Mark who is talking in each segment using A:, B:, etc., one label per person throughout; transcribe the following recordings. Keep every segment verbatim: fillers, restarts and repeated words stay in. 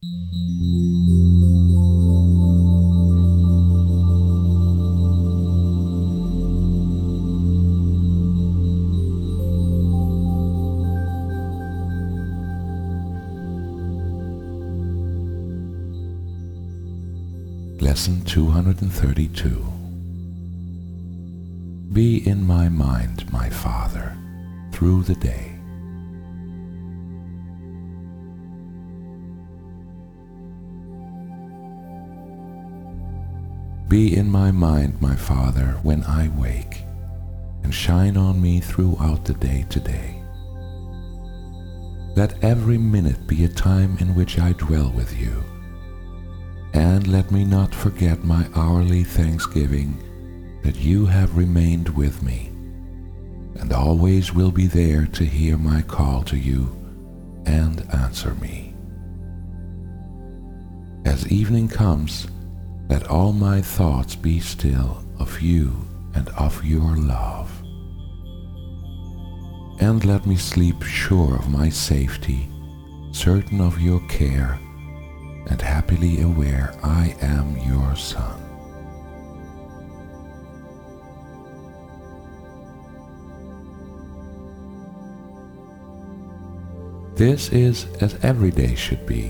A: Lesson two hundred thirty-two. Be in my mind, my Father, through the day. Be in my mind, my Father, when I wake, and shine on me throughout the day today. Let every minute be a time in which I dwell with you, and let me not forget my hourly thanksgiving that you have remained with me, and always will be there to hear my call to you and answer me. As evening comes, let all my thoughts be still of you and of your love. And let me sleep sure of my safety, certain of your care, and happily aware I am your son. This is as every day should be.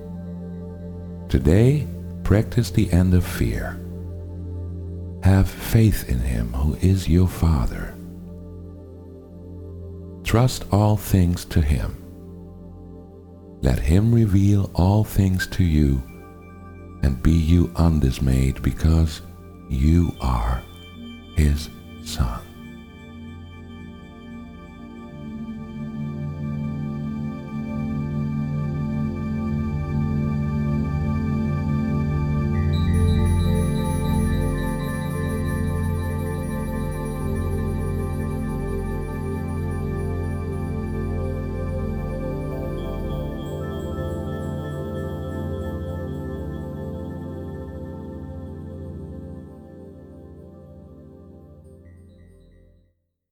A: Today, practice the end of fear. Have faith in him who is your Father. Trust all things to him. Let him reveal all things to you, and be you undismayed because you are his son.